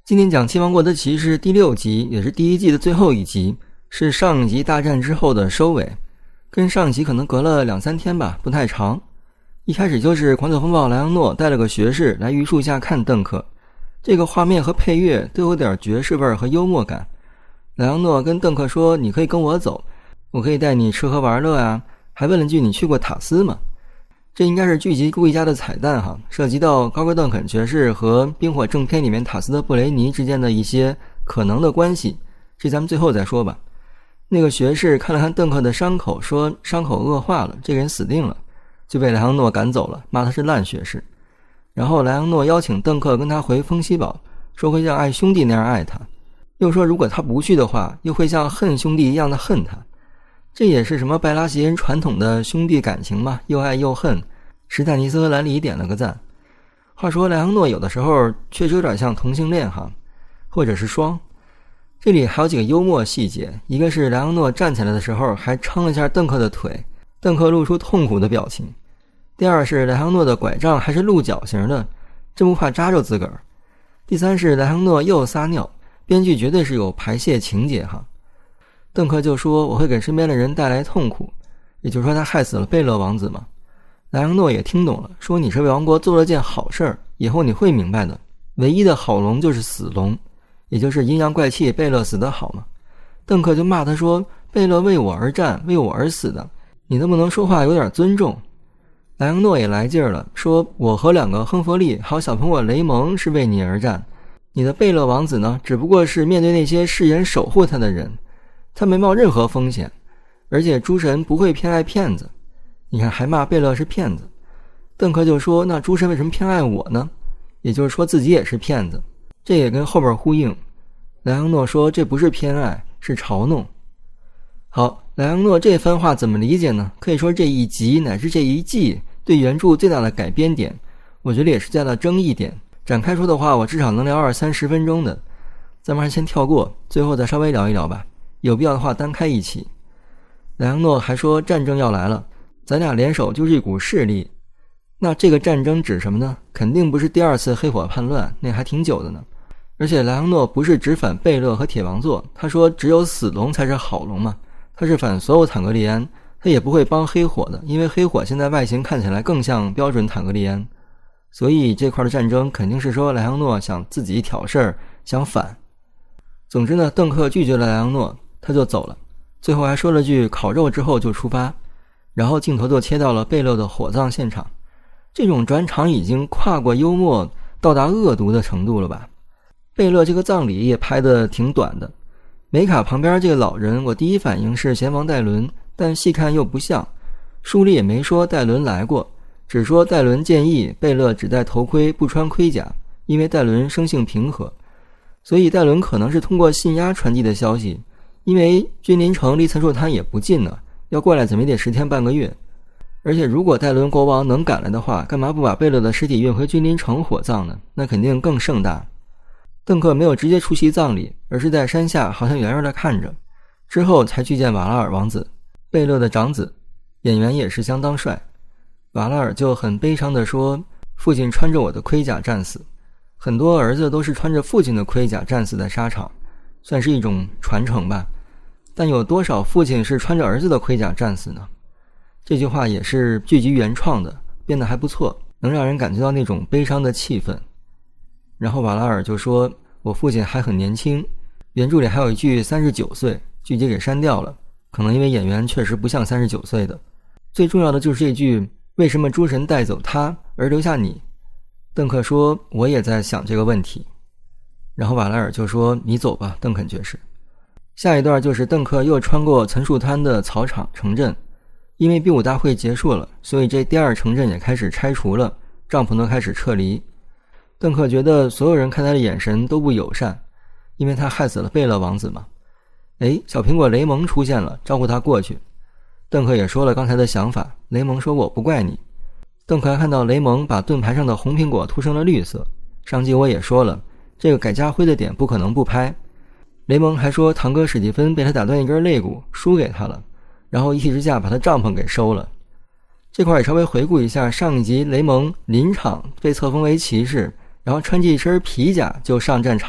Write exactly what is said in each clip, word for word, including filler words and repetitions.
今天讲七王国的骑士第六集，也是第一季的最后一集，是上一集大战之后的收尾，跟上一集可能隔了两三天吧，不太长。一开始就是狂走风暴莱昂诺带了个学士来榆树下看邓克，这个画面和配乐都有点爵士味和幽默感。莱昂诺跟邓克说，你可以跟我走，我可以带你吃喝玩乐啊，还问了句你去过塔斯吗？这应该是剧集故意加的彩蛋哈，涉及到高格邓肯爵士和冰火正片里面塔斯的布雷尼之间的一些可能的关系，这咱们最后再说吧。那个学士看了看邓克的伤口，说伤口恶化了，这个人死定了，就被莱昂诺赶走了，骂他是烂学士。然后莱昂诺邀请邓克跟他回风息堡，说会像爱兄弟那样爱他，又说如果他不去的话，又会像恨兄弟一样的恨他。这也是什么拜拉席人传统的兄弟感情嘛，又爱又恨。史坦尼斯和兰里点了个赞。话说莱昂诺有的时候确实有点像同性恋哈，或者是双。这里还有几个幽默细节，一个是莱昂诺站起来的时候还撑了一下邓克的腿，邓克露出痛苦的表情。第二是莱昂诺的拐杖还是鹿角形的，真不怕扎着自个儿。第三是莱昂诺又撒尿，编剧绝对是有排泄情节哈。邓克就说我会给身边的人带来痛苦，也就是说他害死了贝勒王子嘛。莱昂诺也听懂了，说你是为王国做了件好事儿，以后你会明白的，唯一的好龙就是死龙，也就是阴阳怪气贝勒死得好嘛。邓克就骂他说，贝勒为我而战，为我而死的，你能不能说话有点尊重？莱昂诺也来劲儿了，说我和两个亨弗利还有小苹果雷蒙是为你而战，你的贝勒王子呢，只不过是面对那些誓言守护他的人，他没冒任何风险，而且诸神不会偏爱骗子。你看还骂贝勒是骗子。邓克就说，那诸神为什么偏爱我呢？也就是说自己也是骗子，这也跟后边呼应。莱昂诺说这不是偏爱，是嘲弄。好，莱昂诺这番话怎么理解呢？可以说这一集乃至这一季对原著最大的改编点，我觉得也是最大的争议点。展开说的话，我至少能聊二三十分钟的，咱们还先跳过，最后再稍微聊一聊吧，有必要的话单开一期。莱昂诺还说战争要来了，咱俩联手就是一股势力。那这个战争指什么呢？肯定不是第二次黑火叛乱，那还挺久的呢。而且莱昂诺不是只反贝勒和铁王座，他说只有死龙才是好龙嘛，他是反所有坦格利安，他也不会帮黑火的，因为黑火现在外形看起来更像标准坦格利安。所以这块的战争肯定是说莱昂诺想自己挑事儿，想反。总之呢，邓克拒绝了莱昂诺，他就走了，最后还说了句烤肉之后就出发，然后镜头就切到了贝勒的火葬现场。这种转场已经跨过幽默到达恶毒的程度了吧。贝勒这个葬礼也拍得挺短的，梅卡旁边这个老人我第一反应是贤王戴伦，但细看又不像，书里也没说戴伦来过，只说戴伦建议贝勒只戴头盔不穿盔甲，因为戴伦生性平和。所以戴伦可能是通过信押传递的消息，因为君临城离岑树滩也不近呢，要过来怎么也得十天半个月。而且如果戴伦国王能赶来的话，干嘛不把贝勒的尸体运回君临城火葬呢？那肯定更盛大。邓克没有直接出席葬礼，而是在山下好像远远地看着，之后才去见瓦拉尔王子，贝勒的长子，演员也是相当帅。瓦拉尔就很悲伤地说，父亲穿着我的盔甲战死，很多儿子都是穿着父亲的盔甲战死在沙场，算是一种传承吧。但有多少父亲是穿着儿子的盔甲战死呢？这句话也是剧集原创的，编得还不错，能让人感觉到那种悲伤的气氛。然后瓦拉尔就说，我父亲还很年轻，原著里还有一句三十九岁，剧集给删掉了，可能因为演员确实不像三十九岁的。最重要的就是这句，为什么诸神带走他而留下你？邓克说，我也在想这个问题。然后瓦拉尔就说，你走吧，邓肯爵士。下一段就是邓克又穿过岑树滩的草场城镇，因为比武大会结束了，所以这第二城镇也开始拆除了，帐篷都开始撤离。邓克觉得所有人看他的眼神都不友善，因为他害死了贝勒王子嘛。诶，小苹果雷蒙出现了，招呼他过去。邓克也说了刚才的想法，雷蒙说我不怪你。邓克还看到雷蒙把盾牌上的红苹果涂成了绿色，上集我也说了，这个改家徽的点不可能不拍。雷蒙还说堂哥史蒂芬被他打断一根肋骨输给他了，然后一气之下把他帐篷给收了。这块也稍微回顾一下上一集雷蒙临场被册封为骑士，然后穿着一身皮甲就上战场了，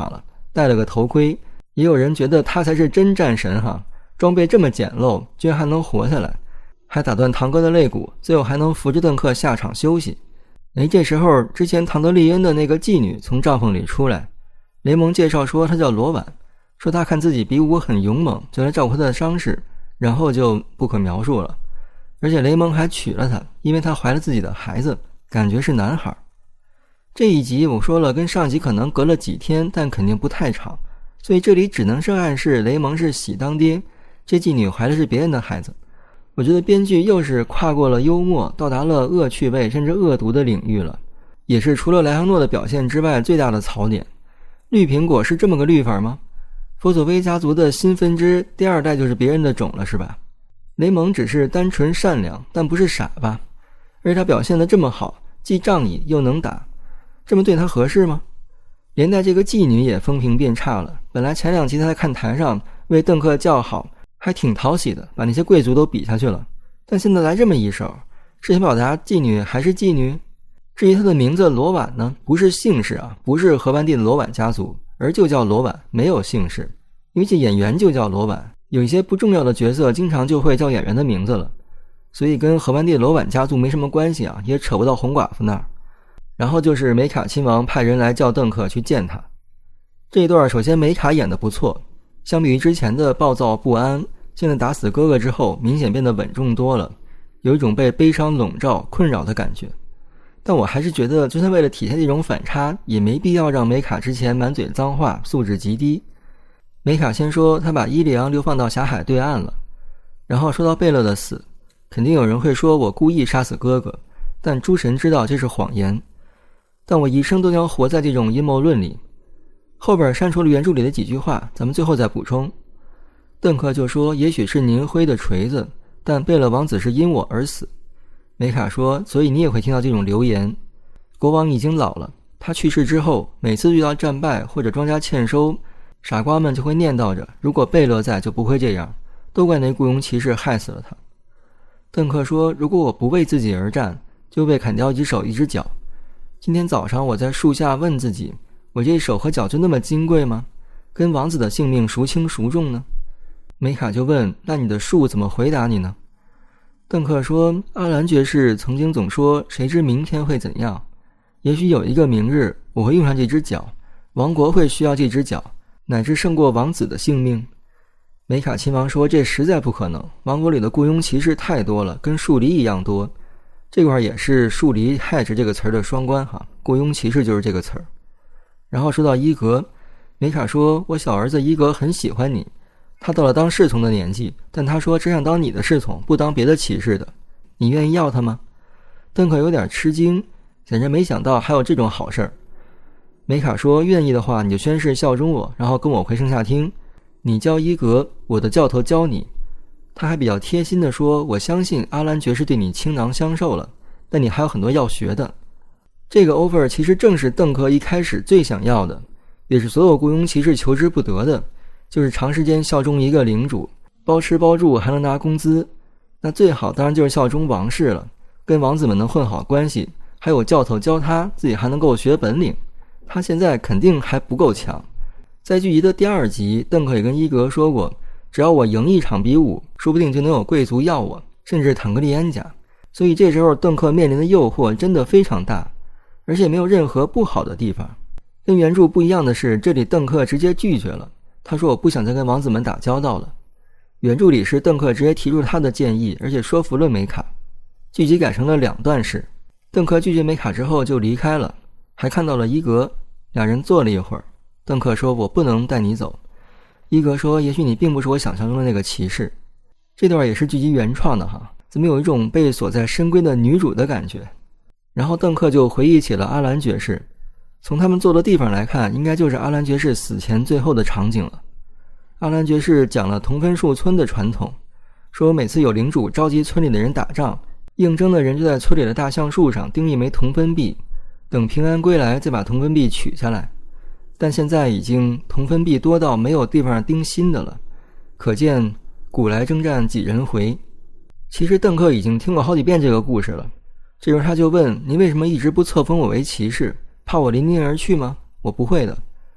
戴了个头盔，也有人觉得他才是真战神哈，装备这么简陋，居然还能活下来，还打断堂哥的肋骨，最后还能扶着邓克下场休息。哎，这时候之前唐德利恩的那个妓女从帐篷里出来，雷蒙介绍说她叫罗婉，说她看自己比武很勇猛，就来照顾她的伤势，然后就不可描述了。而且雷蒙还娶了她，因为她怀了自己的孩子，感觉是男孩。这一集我说了跟上集可能隔了几天，但肯定不太长，所以这里只能是暗示雷蒙是喜当爹，这妓女怀的是别人的孩子。我觉得编剧又是跨过了幽默，到达了恶趣味甚至恶毒的领域了，也是除了莱昂诺的表现之外最大的槽点。绿苹果是这么个绿法吗？佛索菲家族的新分支第二代就是别人的种了是吧？雷蒙只是单纯善良，但不是傻吧？而且他表现得这么好，既仗义又能打，这么对他合适吗？连带这个妓女也风评变差了，本来前两集他在看台上为邓克叫好，还挺讨喜的，把那些贵族都比下去了，但现在来这么一手，是想表达妓女还是妓女？至于她的名字罗婉呢，不是姓氏啊，不是荷兰弟的罗婉家族，而就叫罗婉，没有姓氏。因为这演员就叫罗婉，有一些不重要的角色经常就会叫演员的名字了，所以跟荷兰弟罗婉家族没什么关系啊，也扯不到红寡妇那儿。然后就是梅卡亲王派人来叫邓克去见他。这一段首先梅卡演得不错，相比于之前的暴躁不安，现在打死哥哥之后明显变得稳重多了，有一种被悲伤笼罩困扰的感觉。但我还是觉得就算为了体现这种反差，也没必要让梅卡之前满嘴脏话，素质极低。梅卡先说他把伊利昂流放到狭海对岸了，然后说到贝勒的死，肯定有人会说我故意杀死哥哥，但诸神知道这是谎言，但我一生都将活在这种阴谋论里。后边删除了原著里的几句话，咱们最后再补充。邓克就说也许是您挥的锤子，但贝勒王子是因我而死。梅卡说所以你也会听到这种流言。国王已经老了，他去世之后，每次遇到战败或者庄稼欠收，傻瓜们就会念叨着如果贝勒在就不会这样，都怪那雇佣骑士害死了他。邓克说如果我不为自己而战，就被砍掉一只手一只脚。今天早上我在树下问自己，我这手和脚就那么金贵吗？跟王子的性命孰轻孰重呢？梅卡就问那你的树怎么回答你呢？邓克说阿兰爵士曾经总说谁知明天会怎样，也许有一个明日我会用上这只脚，王国会需要这只脚，乃至胜过王子的性命。梅卡亲王说这实在不可能，王国里的雇佣骑士太多了，跟树篱一样多。这块也是树篱害着这个词儿的双关哈，雇佣骑士就是这个词儿。然后说到伊格，梅卡说我小儿子伊格很喜欢你，他到了当侍从的年纪，但他说只想当你的侍从，不当别的骑士的，你愿意要他吗？邓克有点吃惊，显然没想到还有这种好事儿。梅卡说愿意的话你就宣誓效忠我，然后跟我回圣夏厅，你教伊格，我的教头教你。他还比较贴心地说我相信阿兰爵士对你倾囊相授了，但你还有很多要学的。这个 offer 其实正是邓克一开始最想要的，也是所有雇佣骑士求之不得的，就是长时间效忠一个领主，包吃包住还能拿工资。那最好当然就是效忠王室了，跟王子们能混好关系，还有教头教他，自己还能够学本领。他现在肯定还不够强。在剧集的第二集，邓克也跟伊格说过，只要我赢一场比武，说不定就能有贵族要我，甚至坦格利安家。所以这时候邓克面临的诱惑真的非常大，而且没有任何不好的地方。跟原著不一样的是，这里邓克直接拒绝了，他说我不想再跟王子们打交道了。原著里是邓克直接提出他的建议，而且说服了梅卡。剧集改成了两段式，邓克拒绝梅卡之后就离开了，还看到了伊格，两人坐了一会儿。邓克说我不能带你走。伊格说也许你并不是我想象中的那个骑士。这段也是剧集原创的哈，怎么有一种被锁在深闺的女主的感觉。然后邓克就回忆起了阿兰爵士，从他们坐的地方来看，应该就是阿兰爵士死前最后的场景了。阿兰爵士讲了同分树村的传统，说每次有领主召集村里的人打仗，应征的人就在村里的大橡树上钉一枚铜分币，等平安归来再把铜分币取下来。但现在已经铜分币多到没有地方钉新的了，可见古来征战几人回。其实邓克已经听过好几遍这个故事了，这时候他就问您为什么一直不册封我为骑士，怕我临您而去吗？我不会的。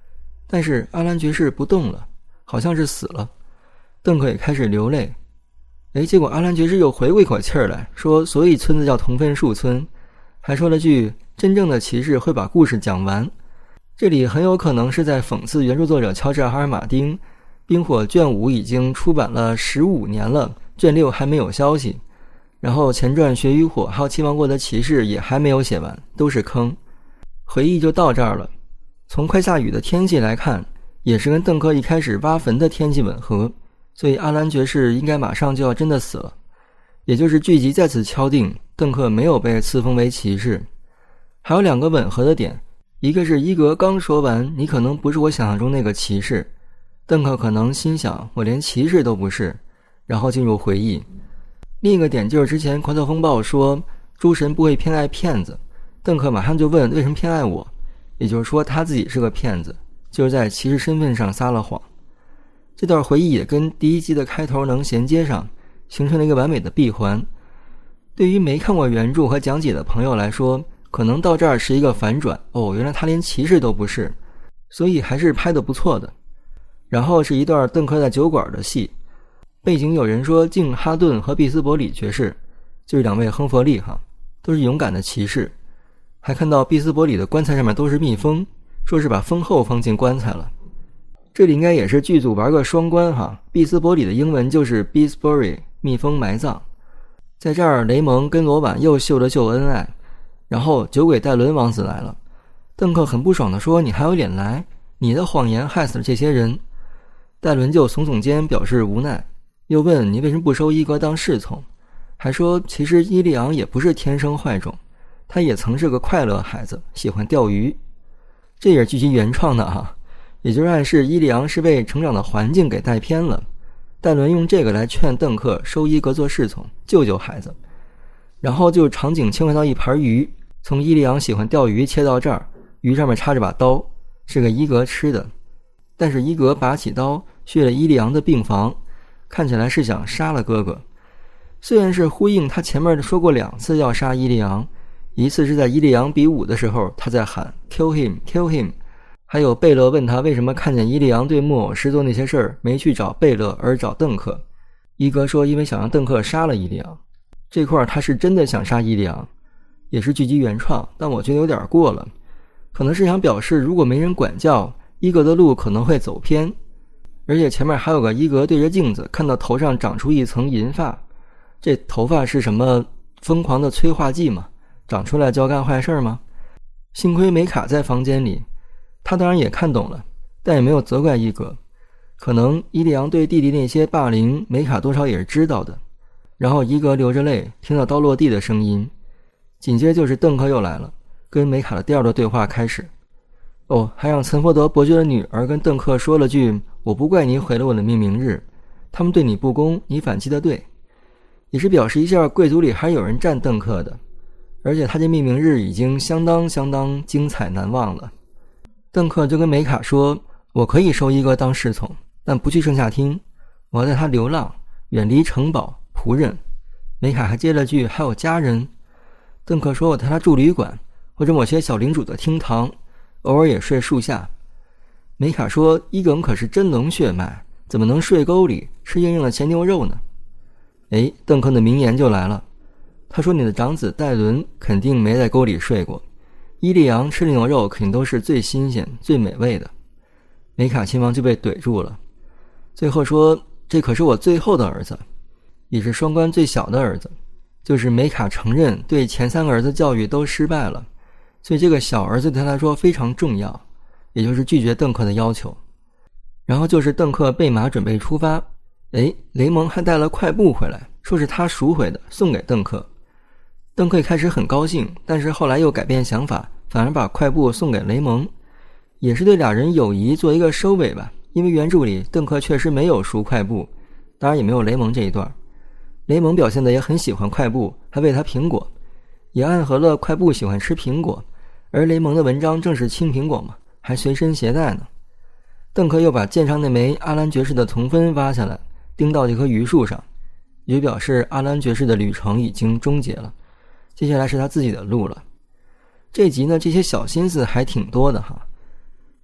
但是阿兰爵士不动了，好像是死了。邓克也开始流泪。诶，结果阿兰爵士又回过一口气儿来，说所以村子叫同分树村，还说了句真正的骑士会把故事讲完。这里很有可能是在讽刺原著作者乔治·哈尔马丁，冰火卷五已经出版了十五年了，卷六还没有消息，然后前传《血与火》还有《七王国的骑士》也还没有写完，都是坑。回忆就到这儿了。从快下雨的天气来看，也是跟邓克一开始挖坟的天气吻合，所以阿兰爵士应该马上就要真的死了。也就是剧集再次敲定邓克没有被赐封为骑士。还有两个吻合的点，一个是伊格刚说完你可能不是我想象中那个骑士，邓克可能心想我连骑士都不是，然后进入回忆。另一个点就是之前狂特风暴说诸神不会偏爱骗子，邓克马上就问为什么偏爱我，也就是说他自己是个骗子，就是在骑士身份上撒了谎。这段回忆也跟第一集的开头能衔接上，形成了一个完美的闭环。对于没看过原著和讲解的朋友来说，可能到这儿是一个反转，哦，原来他连骑士都不是，所以还是拍得不错的。然后是一段邓克在酒馆的戏，背景有人说敬哈顿和毕斯伯里爵士，就是两位亨弗利哈，都是勇敢的骑士。还看到毕斯伯里的棺材上面都是蜜蜂，说是把蜂后放进棺材了。这里应该也是剧组玩个双关哈，毕斯伯里的英文就是 Beesbury， 蜜蜂埋葬。在这儿雷蒙跟罗婉又秀了秀恩爱，然后酒鬼戴伦王子来了，邓克很不爽地说你还有脸来，你的谎言害死了这些人。戴伦就耸耸肩表示无奈，又问你为什么不收伊格当侍从，还说其实伊利昂也不是天生坏种，他也曾是个快乐孩子，喜欢钓鱼。这也是剧集原创的哈，也就是暗示伊利昂是被成长的环境给带偏了。戴伦用这个来劝邓克收伊格做侍从，救救孩子。然后就场景切换到一盘鱼，从伊利昂喜欢钓鱼切到这儿，鱼上面插着把刀，是个伊格吃的。但是伊格拔起刀去了伊利昂的病房，看起来是想杀了哥哥。虽然是呼应他前面说过两次要杀伊利昂，一次是在伊利昂比武的时候他在喊 kill him kill him， 还有贝勒问他为什么看见伊利昂对木偶师做那些事儿没去找贝勒而找邓克，伊格说因为想让邓克杀了伊利昂。这块他是真的想杀伊利昂，也是剧集原创，但我觉得有点过了，可能是想表示如果没人管教，伊格的路可能会走偏。而且前面还有个伊格对着镜子看到头上长出一层银发，这头发是什么疯狂的催化剂吗？长出来就要干坏事吗？幸亏梅卡在房间里，他当然也看懂了，但也没有责怪伊格。可能伊利昂对弟弟那些霸凌，梅卡多少也是知道的。然后伊格流着泪听到刀落地的声音，紧接着就是邓克又来了，跟梅卡的第二段对话开始。哦，还让岑佛德伯爵的女儿跟邓克说了句我不怪你毁了我的命名日，他们对你不公，你反击的对，也是表示一下贵族里还有人站邓克的，而且他这命名日已经相当相当精彩难忘了。邓克就跟梅卡说我可以收伊格当侍从，但不去圣夏厅，我要带他流浪，远离城堡仆人。梅卡还接了句还有家人。邓克说我带他住旅馆或者某些小领主的厅堂，偶尔也睡树下。梅卡说伊耿可是真龙血脉，怎么能睡沟里吃硬硬的咸牛肉呢？诶，邓克的名言就来了，他说你的长子戴伦肯定没在沟里睡过，伊利昂吃的牛肉肯定都是最新鲜最美味的。梅卡亲王就被怼住了，最后说这可是我最后的儿子，也是双关最小的儿子，就是梅卡承认对前三个儿子教育都失败了，所以这个小儿子对他来说非常重要，也就是拒绝邓克的要求。然后就是邓克备马准备出发，诶，雷蒙还带了块布回来，说是他赎回的，送给邓克。邓克一开始很高兴，但是后来又改变想法，反而把块布送给雷蒙，也是对俩人友谊做一个收尾吧。因为原著里邓克确实没有赎块布，当然也没有雷蒙这一段。雷蒙表现得也很喜欢块布，还喂他苹果，也暗合了块布喜欢吃苹果，而雷蒙的文章正是青苹果嘛，还随身携带呢。邓克又把剑上那枚阿兰爵士的铜分挖下来，钉到这棵榆树上，也表示阿兰爵士的旅程已经终结了，接下来是他自己的路了。这集呢，这些小心思还挺多的哈。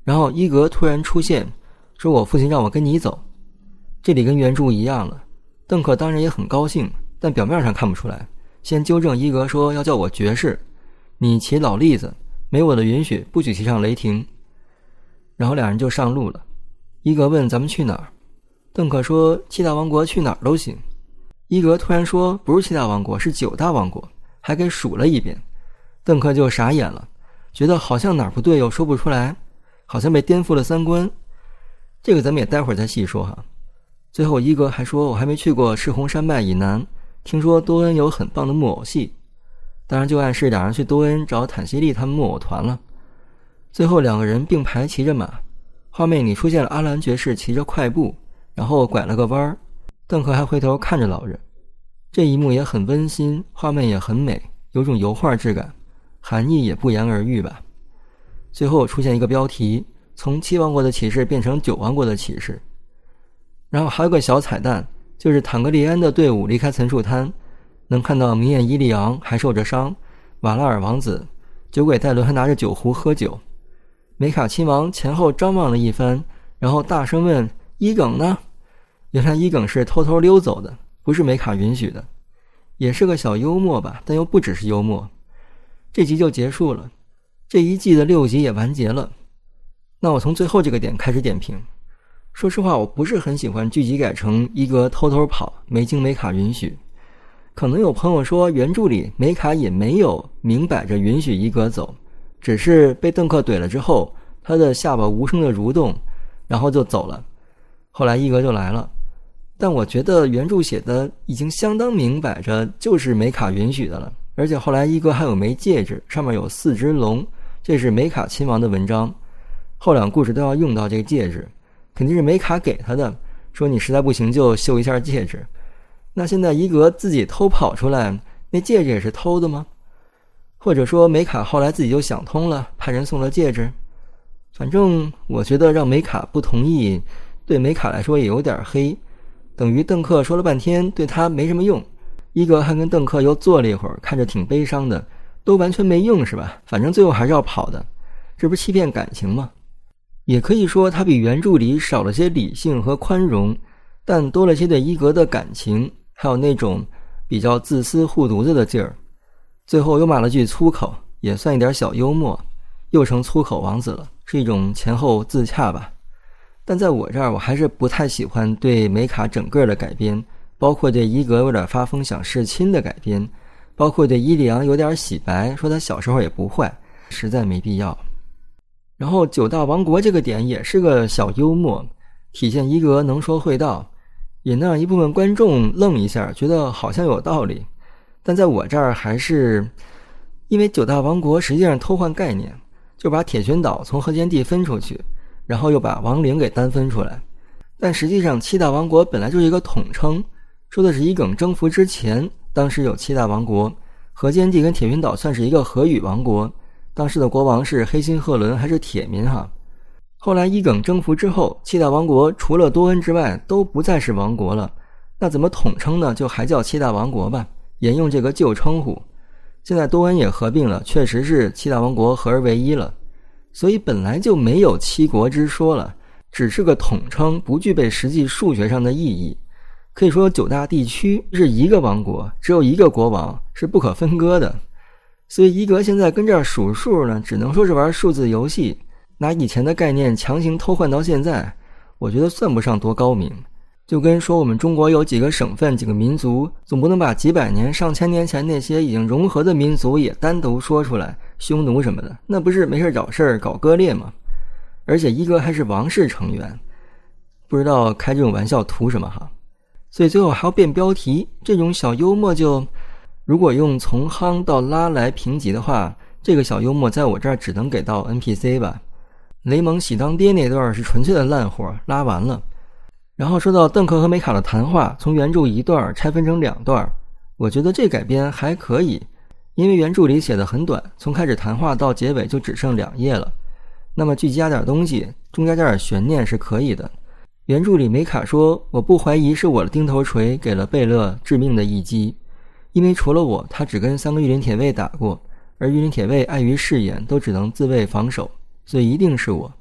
然后伊格突然出现，说我父亲让我跟你走。这里跟原著一样了，邓克当然也很高兴，但表面上看不出来，先纠正伊格说要叫我爵士，你骑老栗子，没我的允许不许骑上雷霆。然后两人就上路了。伊格问咱们去哪儿，邓克说七大王国去哪儿都行。伊格突然说不是七大王国，是九大王国，还给数了一遍。邓克就傻眼了，觉得好像哪儿不对又说不出来，好像被颠覆了三观。这个咱们也待会儿再细说哈。最后伊格还说我还没去过赤红山脉以南，听说多恩有很棒的木偶戏，当然就暗示两人去多恩找坦西利他们木偶团了。最后两个人并排骑着马，画面里出现了阿兰爵士骑着快步，然后拐了个弯儿，邓克还回头看着老人。这一幕也很温馨，画面也很美，有种油画质感，含义也不言而喻吧。最后出现一个标题，从七王国的骑士变成九王国的骑士。然后还有个小彩蛋，就是坦格利安的队伍离开岑树滩，能看到明艳伊利昂还受着伤，瓦拉尔王子、酒鬼戴伦还拿着酒壶喝酒。梅卡亲王前后张望了一番，然后大声问伊耿呢？原来伊耿是偷偷溜走的，不是梅卡允许的，也是个小幽默吧，但又不只是幽默。这集就结束了，这一季的六集也完结了。那我从最后这个点开始点评。说实话，我不是很喜欢剧集改成伊格偷偷跑，没经梅卡允许。可能有朋友说原著里梅卡也没有明摆着允许伊格走，只是被邓克怼了之后，他的下巴无声的蠕动，然后就走了。后来伊格就来了，但我觉得原著写的已经相当明摆着就是梅卡允许的了。而且后来伊格还有枚戒指，上面有四只龙，这是梅卡亲王的文章，后两故事都要用到这个戒指，肯定是梅卡给他的，说你实在不行就秀一下戒指。那现在伊格自己偷跑出来，那戒指也是偷的吗？或者说梅卡后来自己就想通了，派人送了戒指？反正我觉得让梅卡不同意，对梅卡来说也有点黑，等于邓克说了半天对他没什么用，伊格还跟邓克又坐了一会儿，看着挺悲伤的，都完全没用是吧？反正最后还是要跑的，这不是欺骗感情吗？也可以说他比原著里少了些理性和宽容，但多了些对伊格的感情，还有那种比较自私护犊子的劲儿。最后又骂了句粗口，也算一点小幽默，又成粗口王子了，是一种前后自洽吧。但在我这儿，我还是不太喜欢对梅卡整个的改编，包括对伊格有点发疯想弑亲的改编，包括对伊利昂有点洗白，说他小时候也不坏，实在没必要。然后九大王国这个点也是个小幽默，体现伊格能说会道，也能让一部分观众愣一下，觉得好像有道理。但在我这儿还是因为九大王国实际上偷换概念，就把铁群岛从河间地分出去，然后又把亡灵给单分出来。但实际上七大王国本来就是一个统称，说的是伊耿征服之前当时有七大王国，河间地跟铁群岛算是一个河语王国，当时的国王是黑心赫伦还是铁民哈。后来伊耿征服之后，七大王国除了多恩之外都不再是王国了，那怎么统称呢？就还叫七大王国吧，沿用这个旧称呼。现在多恩也合并了，确实是七大王国合而为一了，所以本来就没有七国之说了，只是个统称，不具备实际数学上的意义。可以说九大地区是一个王国，只有一个国王，是不可分割的。所以伊格现在跟这儿数数呢，只能说是玩数字游戏，拿以前的概念强行偷换到现在，我觉得算不上多高明。就跟说我们中国有几个省份几个民族，总不能把几百年上千年前那些已经融合的民族也单独说出来，匈奴什么的，那不是没事找事儿搞割裂吗？而且伊格还是王室成员，不知道开这种玩笑图什么哈。所以最后还要变标题，这种小幽默就如果用从夯到拉来评级的话，这个小幽默在我这儿只能给到 N P C 吧。雷蒙喜当爹那段是纯粹的烂活，拉完了。然后说到邓克和梅卡的谈话，从原著一段拆分成两段，我觉得这改编还可以，因为原著里写的很短，从开始谈话到结尾就只剩两页了。那么剧加点东西，中间加点悬念是可以的。原著里梅卡说，我不怀疑是我的钉头锤给了贝勒致命的一击，因为除了我，他只跟三个御林铁卫打过，而御林铁卫碍于誓言都只能自卫防守，所以一定是我。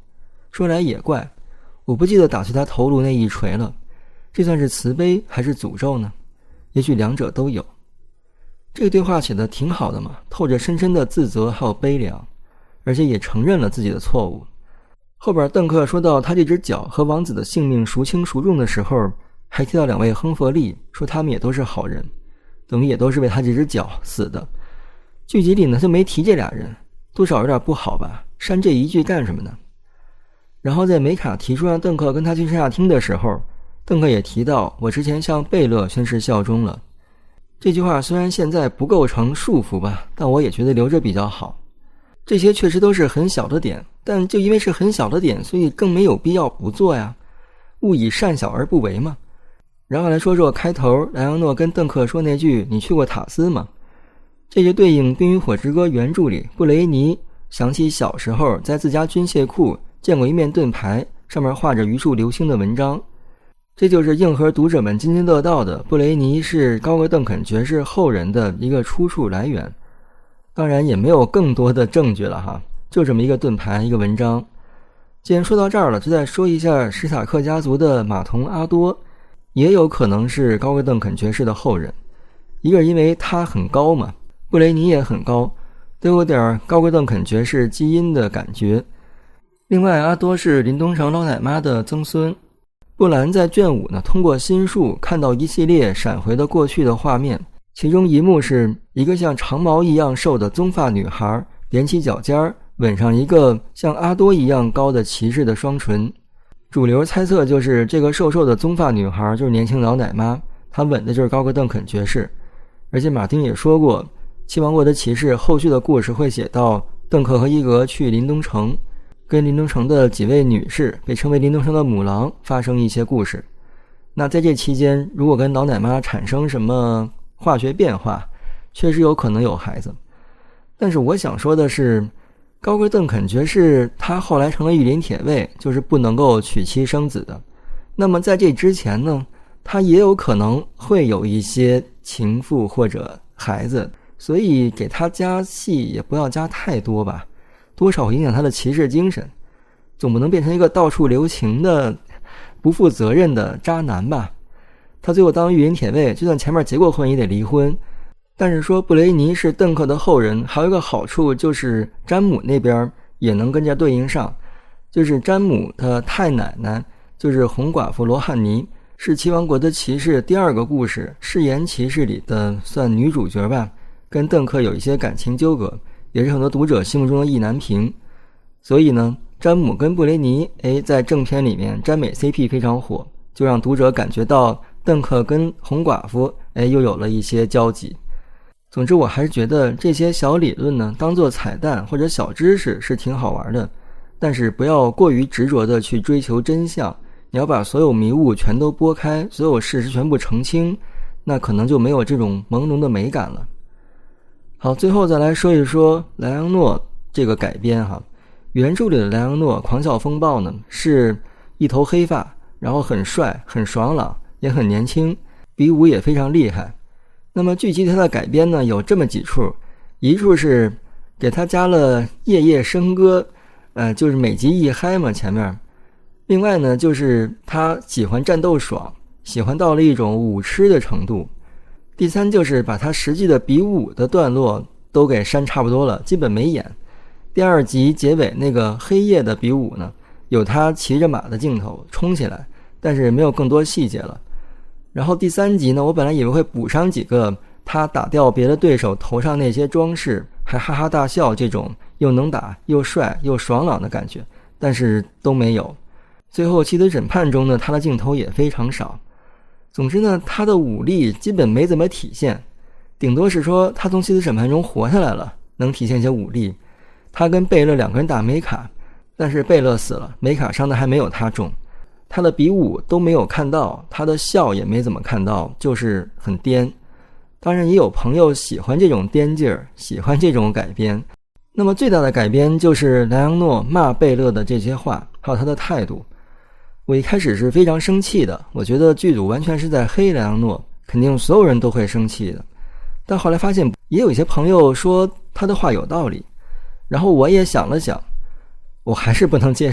说来也怪，我不记得打碎他头颅那一锤了，这算是慈悲还是诅咒呢？也许两者都有。这个对话写得挺好的嘛，透着深深的自责还有悲凉，而且也承认了自己的错误。后边邓克说到他这只脚和王子的性命孰轻孰重的时候，还提到两位亨佛利，说他们也都是好人，等于也都是为他这只脚死的。剧集里呢就没提这俩人，多少有点不好吧，删这一句干什么呢？然后在梅卡提出让邓克跟他去上下厅的时候，邓克也提到我之前向贝勒宣誓效忠了。这句话虽然现在不构成束缚吧，但我也觉得留着比较好。这些确实都是很小的点，但就因为是很小的点，所以更没有必要不做呀。勿以善小而不为嘛。然后来说说开头莱昂诺跟邓克说那句你去过塔斯吗？这就对应《冰与火之歌》原著里布雷尼想起小时候在自家军械库见过一面盾牌，上面画着榆树流星的文章。这就是应和读者们津津乐道的布雷尼是高格邓肯爵士后人的一个出处来源。当然也没有更多的证据了哈，就这么一个盾牌一个文章。既然说到这儿了，就再说一下史塔克家族的马童阿多，也有可能是高格邓肯爵士的后人。一个是因为他很高嘛，布雷尼也很高，都有点高格邓肯爵士基因的感觉。另外阿多是林东城老奶妈的曾孙。布兰在卷五呢，通过心术看到一系列闪回的过去的画面，其中一幕是一个像长毛一样瘦的棕发女孩踮起脚尖吻上一个像阿多一样高的骑士的双唇。主流猜测就是这个瘦瘦的棕发女孩就是年轻老奶妈，她吻的就是高格邓肯爵士。而且马丁也说过，七王国的骑士后续的故事会写到邓克和伊格去林东城，跟林东城的几位女士被称为林东城的母狼发生一些故事。那在这期间如果跟老奶妈产生什么化学变化，确实有可能有孩子。但是我想说的是，高格邓肯爵士他后来成了御林铁卫，就是不能够娶妻生子的。那么在这之前呢，他也有可能会有一些情妇或者孩子，所以给他加戏也不要加太多吧，多少会影响他的骑士精神，总不能变成一个到处留情的不负责任的渣男吧。他最后当御林铁卫，就算前面结过婚也得离婚。但是说布雷尼是邓克的后人，还有一个好处就是詹姆那边也能跟着对应上，就是詹姆的太奶奶就是红寡妇罗汉尼，是七王国的骑士第二个故事誓言骑士里的算女主角吧，跟邓克有一些感情纠葛，也是很多读者心目中的意难平。所以呢，詹姆跟布雷尼诶，在正片里面詹美 C P 非常火，就让读者感觉到邓克跟红寡妇诶又有了一些交集。总之我还是觉得这些小理论呢，当做彩蛋或者小知识是挺好玩的，但是不要过于执着的去追求真相，你要把所有迷雾全都拨开，所有事实全部澄清，那可能就没有这种朦胧的美感了。好，最后再来说一说莱昂诺这个改编哈。原著里的莱昂诺狂笑风暴呢，是一头黑发，然后很帅很爽朗，也很年轻，比武也非常厉害。那么剧集它的改编呢，有这么几处，一处是给他加了夜夜笙歌，呃，就是每集一嗨嘛前面。另外呢，就是他喜欢战斗爽，喜欢到了一种舞痴的程度。第三就是把他实际的比武的段落都给删差不多了，基本没演。第二集结尾那个黑夜的比武呢，有他骑着马的镜头冲起来，但是没有更多细节了。然后第三集呢，我本来以为会补上几个他打掉别的对手头上那些装饰，还哈哈大笑这种又能打又帅又爽朗的感觉，但是都没有。最后妻子审判中呢，他的镜头也非常少。总之呢，他的武力基本没怎么体现，顶多是说他从妻子审判中活下来了，能体现一些武力。他跟贝勒两个人打梅卡，但是贝勒死了，梅卡伤的还没有他重。他的比武都没有看到，他的笑也没怎么看到，就是很颠。当然也有朋友喜欢这种颠劲儿，喜欢这种改编。那么最大的改编就是莱昂诺骂贝勒的这些话，还有他的态度。我一开始是非常生气的，我觉得剧组完全是在黑莱昂诺，肯定所有人都会生气的。但后来发现也有一些朋友说他的话有道理，然后我也想了想，我还是不能接受，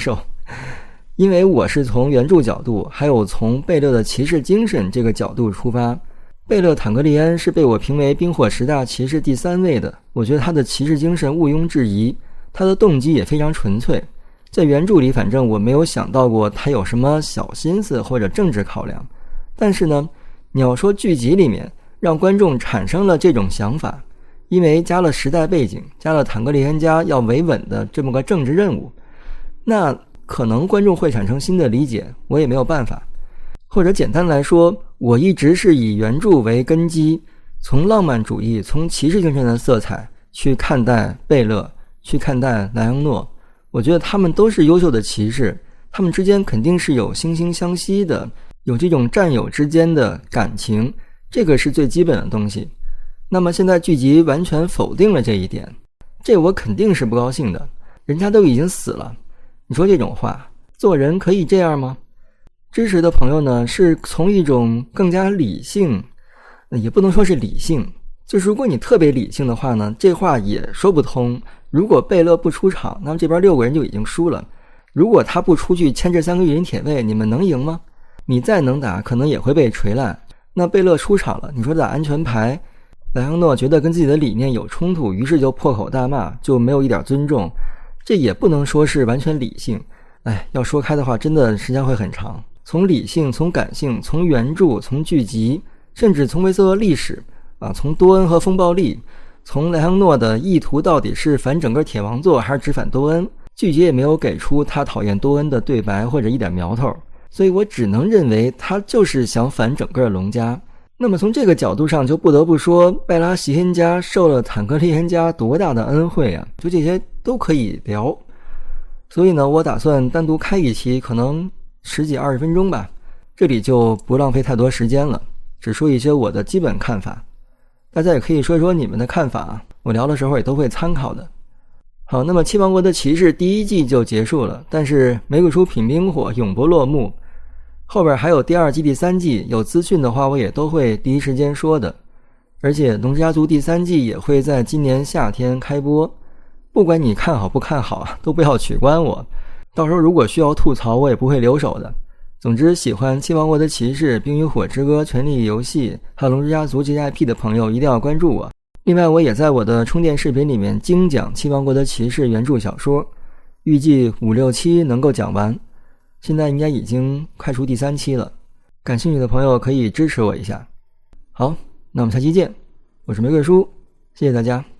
因为我是从原著角度还有从贝勒的骑士精神这个角度出发。贝勒坦格利安是被我评为冰火十大骑士第三位的，我觉得他的骑士精神毋庸置疑，他的动机也非常纯粹。在原著里反正我没有想到过他有什么小心思或者政治考量，但是呢，你要说剧集里面让观众产生了这种想法，因为加了时代背景，加了坦格利安家要维稳的这么个政治任务，那可能观众会产生新的理解，我也没有办法。或者简单来说，我一直是以原著为根基，从浪漫主义，从骑士精神的色彩去看待贝勒，去看待莱昂诺。我觉得他们都是优秀的骑士，他们之间肯定是有惺惺相惜的，有这种战友之间的感情，这个是最基本的东西。那么现在剧集完全否定了这一点，这我肯定是不高兴的。人家都已经死了，你说这种话，做人可以这样吗？支持的朋友呢，是从一种更加理性，也不能说是理性，就是如果你特别理性的话呢，这话也说不通。如果贝勒不出场，那么这边六个人就已经输了。如果他不出去牵这三个御林铁卫，你们能赢吗？你再能打，可能也会被锤烂。那贝勒出场了，你说打安全牌，莱昂诺觉得跟自己的理念有冲突，于是就破口大骂，就没有一点尊重，这也不能说是完全理性。哎，要说开的话，真的时间会很长。从理性，从感性，从原著，从剧集，甚至从维瑟勒历史啊，从多恩和风暴力，从莱昂诺的意图到底是反整个铁王座还是只反多恩，剧集也没有给出他讨厌多恩的对白或者一点苗头，所以我只能认为他就是想反整个龙家。那么从这个角度上，就不得不说拜拉席恩家受了坦格利安家多大的恩惠啊，就这些都可以聊。所以呢，我打算单独开一期，可能十几二十分钟吧，这里就不浪费太多时间了，只说一些我的基本看法，大家也可以说一说你们的看法，我聊的时候也都会参考的。好，那么七王国的骑士第一季就结束了，但是玫瑰书品冰火永不落幕，后边还有第二季第三季，有资讯的话我也都会第一时间说的。而且龙之家族第三季也会在今年夏天开播，不管你看好不看好都不要取关我，到时候如果需要吐槽我也不会留手的。总之喜欢七王国的骑士、冰与火之歌、权力游戏还有龙之家族这些 I P 的朋友一定要关注我。另外我也在我的充电视频里面精讲七王国的骑士原著小说，预计五六期能够讲完，现在应该已经快出第三期了，感兴趣的朋友可以支持我一下。好，那我们下期见，我是玫瑰叔，谢谢大家。